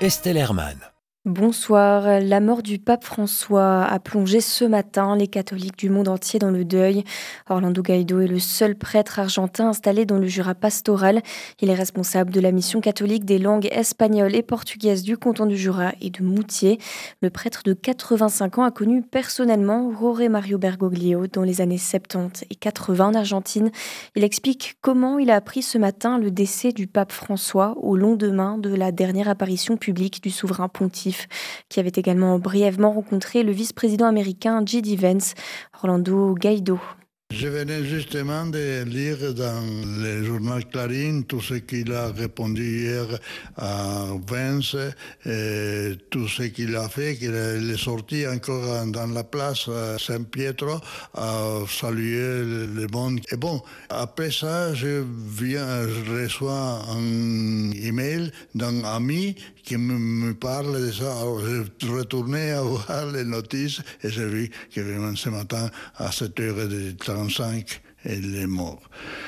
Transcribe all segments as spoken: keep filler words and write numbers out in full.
Estelle Hermann. Bonsoir. La mort du pape François a plongé ce matin les catholiques du monde entier dans le deuil. Orlando Gaido est le seul prêtre argentin installé dans le Jura pastoral. Il est responsable de la mission catholique des langues espagnoles et portugaises du canton du Jura et de Moutier. Le prêtre de quatre-vingt-cinq ans a connu personnellement Jorge Mario Bergoglio dans les années soixante-dix et quatre-vingts en Argentine. Il explique comment il a appris ce matin le décès du pape François au lendemain de la dernière apparition publique du souverain pontife, qui avait également brièvement rencontré le vice-président américain J D Vance. Orlando Gaido. Je venais justement de lire dans le journal Clarín tout ce qu'il a répondu hier à Vance, et tout ce qu'il a fait, qu'il est sorti encore dans la place Saint-Pietro à saluer le monde. Et bon, après ça, je viens, je reçois un email d'un ami qui me parle de ça. Alors, je retournais à voir les notices et j'ai vu que vraiment ce matin, à sept heures trente-cinq, il est mort.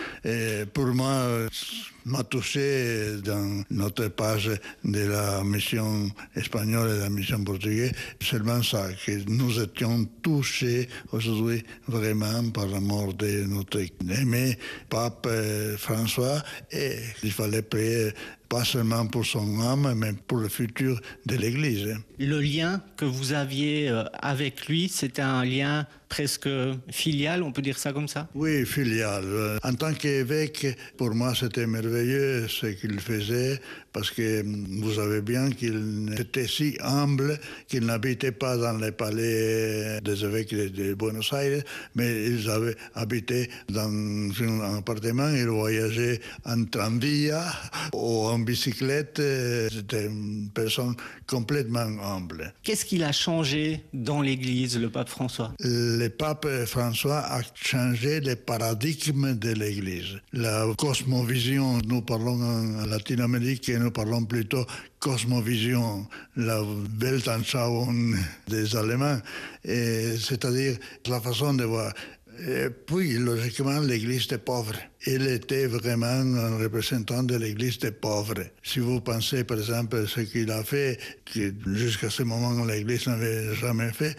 Et pour moi, m'a touché dans notre page de la mission espagnole et de la mission portugaise, seulement ça, que nous étions touchés aujourd'hui vraiment par la mort de notre aimé pape François, et il fallait prier pas seulement pour son âme, mais pour le futur de l'Église. Le lien que vous aviez avec lui, c'était un lien presque filial, on peut dire ça comme ça? Oui, filial. En tant qu'évêque, pour moi, c'était merveilleux ce qu'il faisait, parce que vous savez bien qu'il était si humble qu'il n'habitait pas dans les palais des évêques de Buenos Aires, mais ils avaient habité dans un appartement, ils voyageaient en tranvia ou en bicyclette. C'était une personne complètement humble. Qu'est-ce qu'il a changé dans l'Église, le pape François? Le pape François a changé le paradigme de l'Église. La cosmovision, nous parlons en Latine-Amérique, nous parlons plutôt cosmovision, la Weltanschauung des Allemands, et c'est-à-dire la façon de voir. Et puis, logiquement, l'Église des pauvres. Il était vraiment un représentant de l'Église des pauvres. Si vous pensez, par exemple, ce qu'il a fait, que jusqu'à ce moment, l'Église n'avait jamais fait,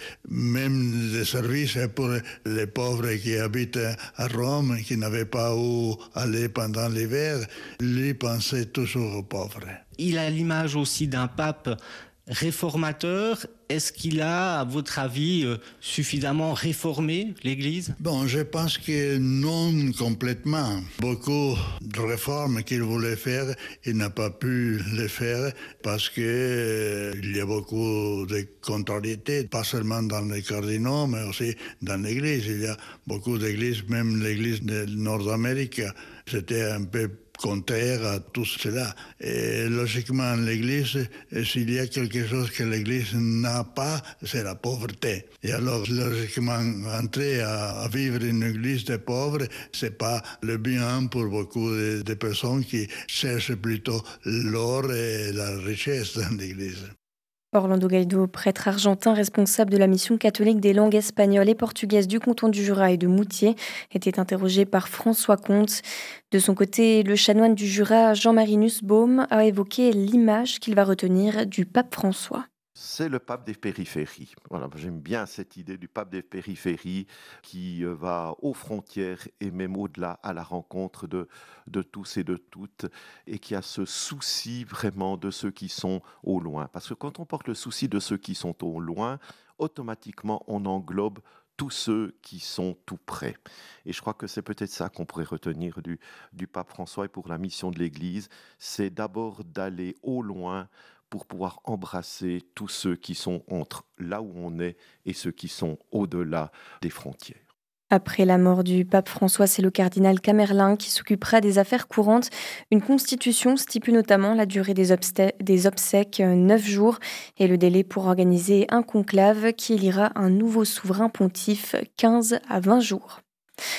même des services pour les pauvres qui habitent à Rome, qui n'avaient pas où aller pendant l'hiver, lui pensait toujours aux pauvres. Il a l'image aussi d'un pape réformateur. Est-ce qu'il a, à votre avis, suffisamment réformé l'Église? Bon, je pense que non complètement. Beaucoup de réformes qu'il voulait faire, il n'a pas pu les faire parce que euh, il y a beaucoup de contrariétés, pas seulement dans les cardinaux, mais aussi dans l'Église. Il y a beaucoup d'églises, même l'Église de Nord-Amérique, c'était un peu contraire à tout cela. Et logiquement, l'Église, s'il y a quelque chose que l'Église n'a pas, c'est la pauvreté. Et alors, logiquement, entrer à, à vivre une Église des pauvres, c'est pas le bien pour beaucoup de, de personnes qui cherchent plutôt l'or et la richesse dans l'Église. Orlando Gaido, prêtre argentin responsable de la mission catholique des langues espagnoles et portugaises du canton du Jura et de Moutier, était interrogé par François Comte. De son côté, le chanoine du Jura, Jean-Marie Nussbaum, a évoqué l'image qu'il va retenir du pape François. C'est le pape des périphéries. Voilà, j'aime bien cette idée du pape des périphéries qui va aux frontières et même au-delà à la rencontre de, de tous et de toutes, et qui a ce souci vraiment de ceux qui sont au loin. Parce que quand on porte le souci de ceux qui sont au loin, automatiquement on englobe tous ceux qui sont tout près. Et je crois que c'est peut-être ça qu'on pourrait retenir du, du pape François et pour la mission de l'Église, c'est d'abord d'aller au loin pour pouvoir embrasser tous ceux qui sont entre là où on est et ceux qui sont au-delà des frontières. Après la mort du pape François, c'est le cardinal Camerlin qui s'occupera des affaires courantes. Une constitution stipule notamment la durée des, obstè- des obsèques, neuf jours, et le délai pour organiser un conclave qui élira un nouveau souverain pontife, quinze à vingt jours.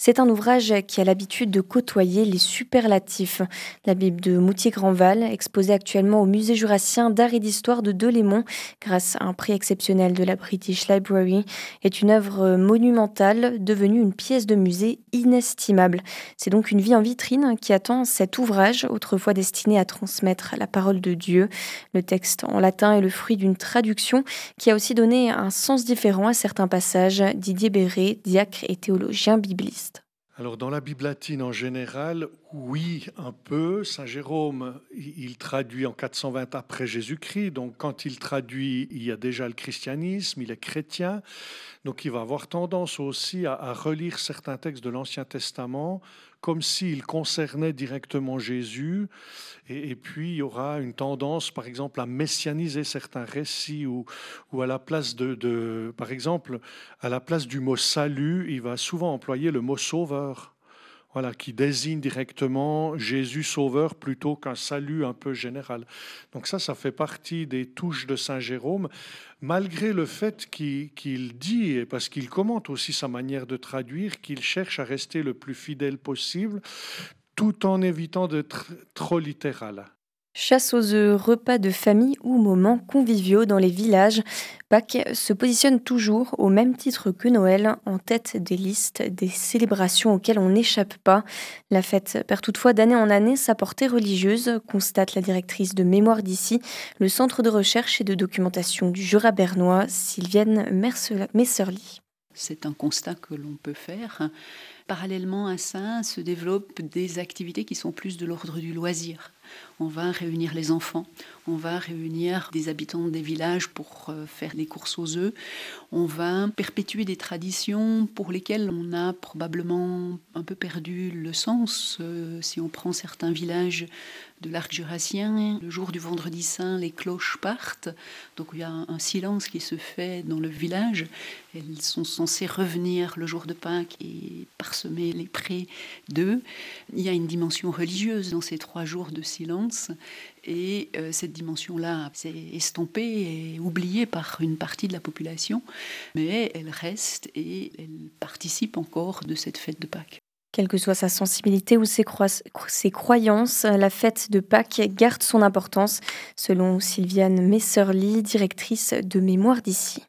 C'est un ouvrage qui a l'habitude de côtoyer les superlatifs. La Bible de Moutier-Grandval, exposée actuellement au Musée jurassien d'art et d'histoire de Delémont grâce à un prix exceptionnel de la British Library, est une œuvre monumentale devenue une pièce de musée inestimable. C'est donc une vie en vitrine qui attend cet ouvrage, autrefois destiné à transmettre la parole de Dieu. Le texte en latin est le fruit d'une traduction qui a aussi donné un sens différent à certains passages. Didier Béret, diacre et théologien bibliste. Alors dans la Bible latine en général, oui, un peu. Saint Jérôme, il traduit en quatre cent vingt après Jésus-Christ. Donc quand il traduit, il y a déjà le christianisme, il est chrétien. Donc il va avoir tendance aussi à, à relire certains textes de l'Ancien Testament comme s'ils concernaient directement Jésus. Et, et puis il y aura une tendance, par exemple, à messianiser certains récits ou, ou à la place de, de, par exemple, à la place du mot salut, il va souvent employer le mot sauveur. Voilà, qui désigne directement Jésus sauveur plutôt qu'un salut un peu général. Donc ça, ça fait partie des touches de Saint Jérôme, malgré le fait qu'il, qu'il dit, et parce qu'il commente aussi sa manière de traduire, qu'il cherche à rester le plus fidèle possible, tout en évitant d'être trop littéral. Chasse aux œufs, repas de famille ou moments conviviaux dans les villages, Pâques se positionne toujours au même titre que Noël, en tête des listes des célébrations auxquelles on n'échappe pas. La fête perd toutefois d'année en année sa portée religieuse, constate la directrice de Mémoire d'ici, le centre de recherche et de documentation du Jura bernois, Sylviane Messerly. C'est un constat que l'on peut faire. Parallèlement à ça, se développent des activités qui sont plus de l'ordre du loisir. On va réunir les enfants, on va réunir des habitants des villages pour faire des courses aux œufs, on va perpétuer des traditions pour lesquelles on a probablement un peu perdu le sens. Si on prend certains villages de l'arc jurassien, le jour du vendredi saint, les cloches partent, donc il y a un silence qui se fait dans le village. Elles sont censées revenir le jour de Pâques et parsemer les prés d'œufs. Il y a une dimension religieuse dans ces trois jours de silence, et euh, cette dimension-là s'est estompée et oubliée par une partie de la population, mais elle reste et elle participe encore de cette fête de Pâques. Quelle que soit sa sensibilité ou ses, croi- ses croyances, la fête de Pâques garde son importance, selon Sylviane Messerly, directrice de Mémoire d'ici.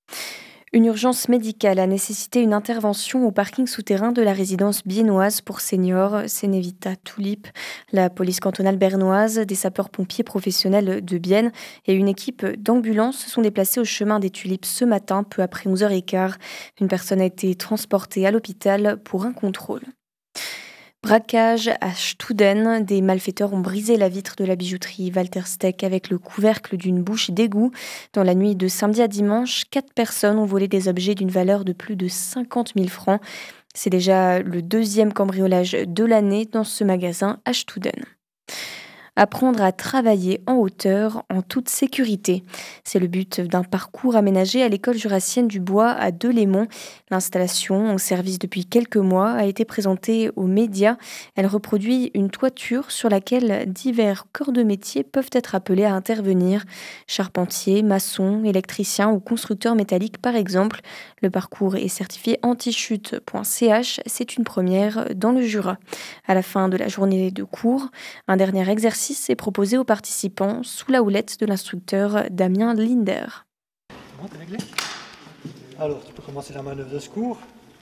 Une urgence médicale a nécessité une intervention au parking souterrain de la résidence biennoise pour seniors, Cenevita Tulip. La police cantonale bernoise, des sapeurs-pompiers professionnels de Bienne et une équipe d'ambulance se sont déplacés au chemin des Tulipes ce matin, peu après onze heures quinze. Une personne a été transportée à l'hôpital pour un contrôle. Braquage à Studen, des malfaiteurs ont brisé la vitre de la bijouterie Walter Steck avec le couvercle d'une bouche d'égout. Dans la nuit de samedi à dimanche, quatre personnes ont volé des objets d'une valeur de plus de cinquante mille francs. C'est déjà le deuxième cambriolage de l'année dans ce magasin à Studen. Apprendre à travailler en hauteur en toute sécurité. C'est le but d'un parcours aménagé à l'école jurassienne du Bois à Delémont. L'installation, en service depuis quelques mois, a été présentée aux médias. Elle reproduit une toiture sur laquelle divers corps de métier peuvent être appelés à intervenir. Charpentiers, maçons, électriciens ou constructeurs métalliques par exemple. Le parcours est certifié antichute point c h. C'est une première dans le Jura. À la fin de la journée de cours, un dernier exercice est proposé aux participants sous la houlette de l'instructeur Damien Linder. Bon, t'es réglé ? Alors, tu peux commencer la manœuvre de secours.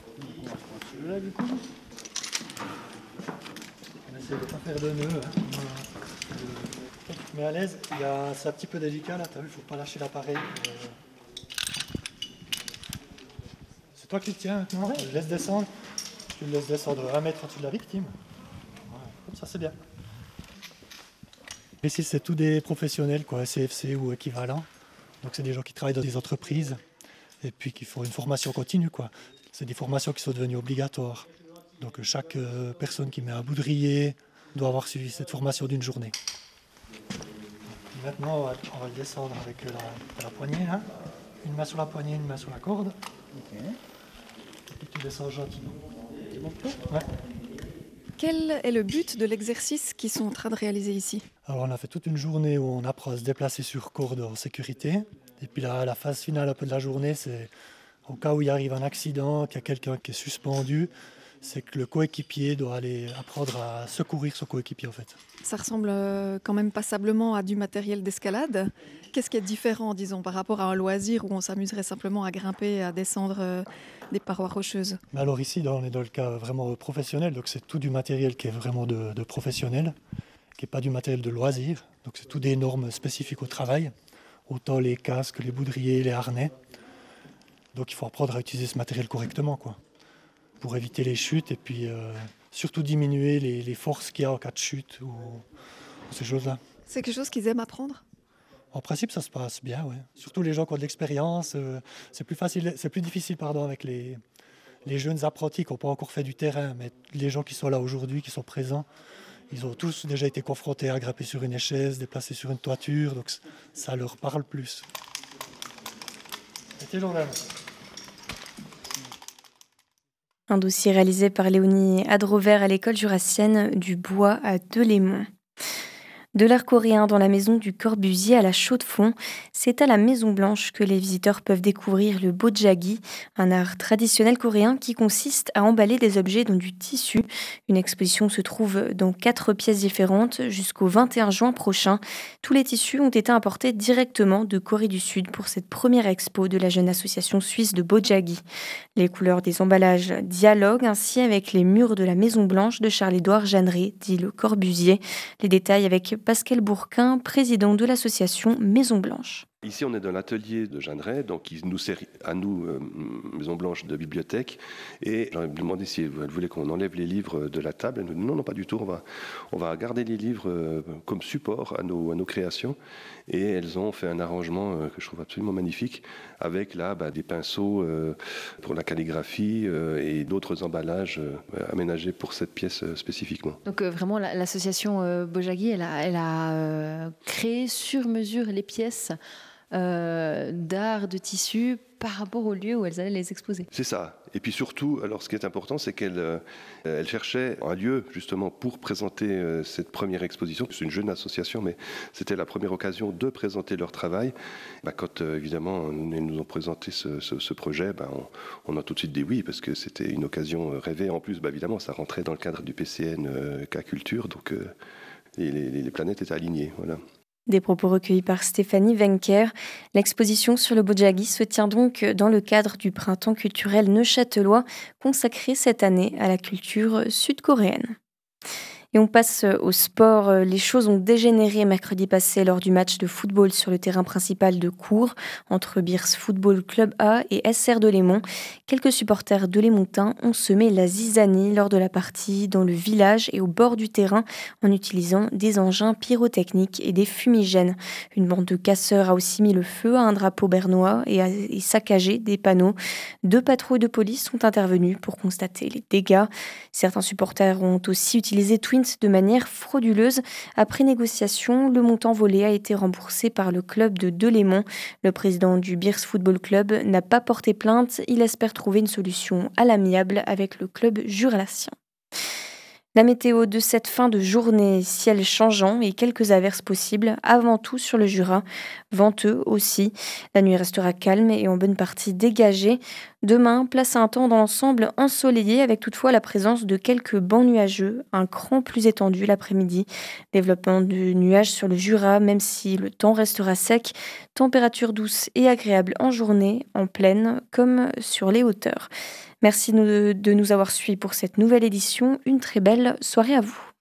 Là, du coup. On essaie de ne pas faire de nœud. Hein. Tu te mets à l'aise. Il y a, c'est un petit peu délicat là, t'as vu, il ne faut pas lâcher l'appareil. C'est toi qui le tiens maintenant. Ouais. Je le laisse descendre. Tu le laisses descendre un mètre au-dessus de la victime. Ouais. Comme ça, c'est bien. Ici, c'est tous des professionnels, quoi, C F C ou équivalent. Donc, c'est des gens qui travaillent dans des entreprises et puis qui font une formation continue, quoi. C'est des formations qui sont devenues obligatoires. Donc, chaque euh, personne qui met un boudrier doit avoir suivi cette formation d'une journée. Maintenant, on va, on va le descendre avec la, la poignée. Hein. Une main sur la poignée, une main sur la corde. Okay. Et puis, tu descends gentiment. Ouais. Quel est le but de l'exercice qu'ils sont en train de réaliser ici ? Alors on a fait toute une journée où on apprend à se déplacer sur corde en sécurité. Et puis la, la phase finale un peu de la journée, c'est au cas où il arrive un accident, qu'il y a quelqu'un qui est suspendu, c'est que le coéquipier doit aller apprendre à secourir son coéquipier en fait. Ça ressemble euh, quand même passablement à du matériel d'escalade. Qu'est-ce qui est différent, disons, par rapport à un loisir où on s'amuserait simplement à grimper et à descendre euh, des parois rocheuses? Mais alors ici, dans- on est dans le cas vraiment professionnel, donc c'est tout du matériel qui est vraiment de, de professionnel, qui n'est pas du matériel de loisir. Donc c'est tout des normes spécifiques au travail, autant les casques, les boudriers, les harnais. Donc il faut apprendre à utiliser ce matériel correctement, quoi, pour éviter les chutes et puis euh, surtout diminuer les, les forces qu'il y a en cas de chute ou, ou ces choses-là. C'est quelque chose qu'ils aiment apprendre? En principe, ça se passe bien, ouais. Surtout les gens qui ont de l'expérience. euh, c'est plus facile, c'est plus difficile, pardon, avec les, les jeunes apprentis qui n'ont pas encore fait du terrain, mais les gens qui sont là aujourd'hui, qui sont présents, ils ont tous déjà été confrontés à grimper sur une échelle, déplacer sur une toiture, donc c- ça leur parle plus. C'était journal. Un dossier réalisé par Léonie Adrover à l'école jurassienne du Bois à Delémont. De l'art coréen dans la maison du Corbusier à la Chaux-de-Fonds, c'est à la Maison Blanche que les visiteurs peuvent découvrir le bojagi, un art traditionnel coréen qui consiste à emballer des objets dans du tissu. Une exposition se trouve dans quatre pièces différentes jusqu'au vingt et un juin prochain. Tous les tissus ont été importés directement de Corée du Sud pour cette première expo de la jeune association suisse de bojagi. Les couleurs des emballages dialoguent ainsi avec les murs de la Maison Blanche de Charles-Édouard Jeanneret, dit Le Corbusier. Les détails avec Pascal Bourquin, président de l'association Maison Blanche. Ici, on est dans l'atelier de Jeanneret, donc il nous sert à nous, euh, Maison Blanche, de bibliothèque. Et j'aurais demandé si elle voulait qu'on enlève les livres de la table. Elle nous dit non, non, pas du tout. On va, on va garder les livres euh, comme support à nos, à nos créations. Et elles ont fait un arrangement euh, que je trouve absolument magnifique, avec là bah, des pinceaux euh, pour la calligraphie euh, et d'autres emballages euh, aménagés pour cette pièce euh, spécifiquement. Donc euh, vraiment, la- l'association euh, Bojagi, elle a, elle a euh, créé sur mesure les pièces euh, d'art, de tissu, par rapport au lieu où elles allaient les exposer. C'est ça. Et puis surtout, alors ce qui est important, c'est qu'elle euh, elle cherchait un lieu justement pour présenter euh, cette première exposition. C'est une jeune association, mais c'était la première occasion de présenter leur travail. Bah, quand euh, évidemment ils nous ont présenté ce, ce, ce projet, bah, on, on a tout de suite dit oui, parce que c'était une occasion rêvée. En plus, bah, évidemment, ça rentrait dans le cadre du P C N euh, K-Culture, donc euh, les, les, les planètes étaient alignées. Voilà. Des propos recueillis par Stéphanie Wenker. L'exposition sur le bojagi se tient donc dans le cadre du printemps culturel neuchâtelois consacré cette année à la culture sud-coréenne. Et on passe au sport. Les choses ont dégénéré mercredi passé lors du match de football sur le terrain principal de Cours entre Beers Football Club A et S R Delémont. Quelques supporters delémontains ont semé la zizanie lors de la partie dans le village et au bord du terrain en utilisant des engins pyrotechniques et des fumigènes. Une bande de casseurs a aussi mis le feu à un drapeau bernois et a et saccagé des panneaux. Deux patrouilles de police sont intervenues pour constater les dégâts. Certains supporters ont aussi utilisé Twins de manière frauduleuse. Après négociation, le montant volé a été remboursé par le club de Delémont. Le président du Beers Football Club n'a pas porté plainte. Il espère trouver une solution à l'amiable avec le club jurassien. La météo de cette fin de journée, ciel changeant et quelques averses possibles, avant tout sur le Jura, venteux aussi. La nuit restera calme et en bonne partie dégagée. Demain, place à un temps dans l'ensemble ensoleillé avec toutefois la présence de quelques bancs nuageux, un cran plus étendu l'après-midi. Développement de nuages sur le Jura, même si le temps restera sec. Température douce et agréable en journée, en plaine comme sur les hauteurs. Merci de nous avoir suivis pour cette nouvelle édition. Une très belle soirée à vous.